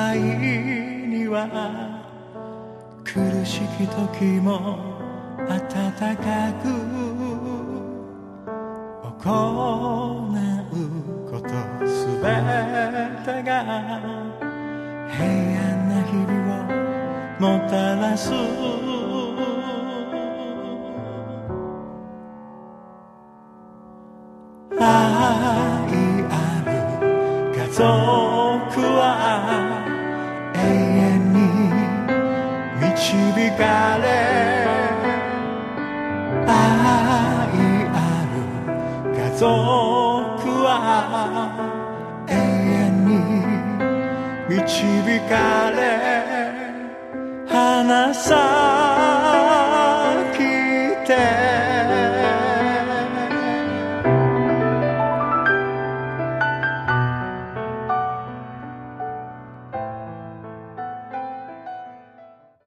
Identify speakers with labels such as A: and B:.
A: 愛には苦しき時も温かく行うことすべてが平安な日々をもたらす。愛ある家族は永遠に導かれ、愛ある家族は永遠に導かれ、離さ